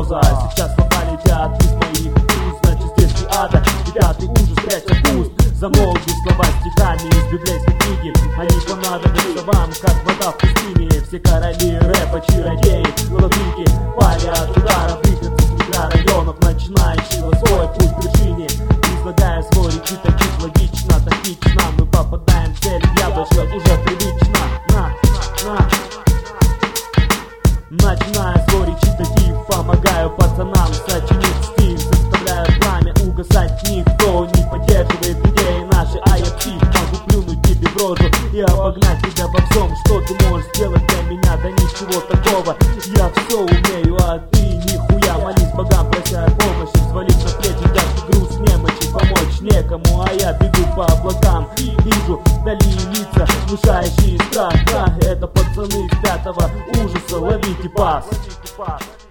угроза. Сейчас слова летят из моих уст, значит здесь не ада. Пятый ужас, прячься в куст. Замолви слова стихами из библейской книги. Они понадобятся вам, как вода в пустыне. Все короли рэпа, чародеи, владыки пали от ударов выходцев с микрорайонов, начинающего свой путь к вершине. Излагая свой речитатив логично, тактично, мы попадаем в цель, яблочко уже привычно. Начиная свой речитатив, помогаю пацанам сочинить стиль, заставляю пламя угасать никто не поддерживает идеи наши, а я псих, могу плюнуть тебе в рожу и обогнать тебя во всем, что ты можешь сделать для меня, да ничего такого. Я все умею, а ты нихуя. Молись богам, прося помощи, взвалив на плечи тяжкий груз немочи, помочь некому, а я бегу по облакам. Вижу вдали лица, внушающие страх. Да, это пацаны из пятого ужаса, ловите пас.